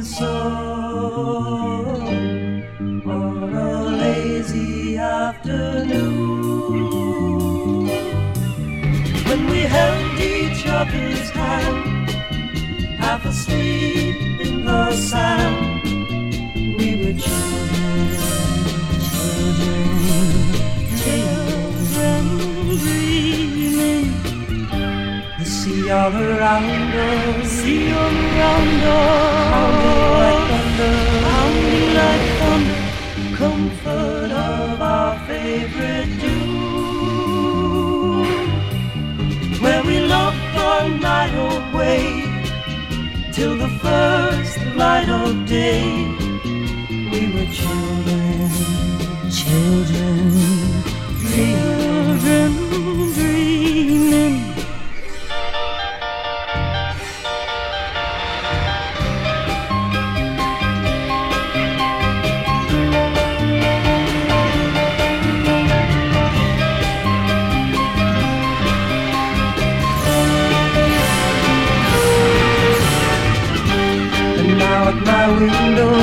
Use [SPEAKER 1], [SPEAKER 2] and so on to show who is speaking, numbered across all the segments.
[SPEAKER 1] the sun on a lazy afternoon, when we held each other's hand, half asleep in the sand. We were children dreaming. The sea all around us, sea all around us, pounding like thunder, comfort of our favorite tune, where we loved the night away till the first light of day. We were children dreaming. Now at my window,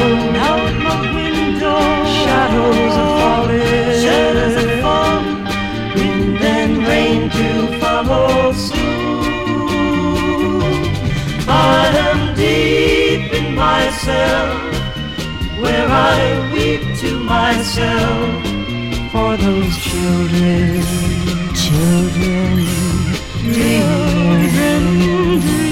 [SPEAKER 1] shadows are falling, wind and rain to follow soon. I am deep in myself, where I weep to myself for those children dreaming.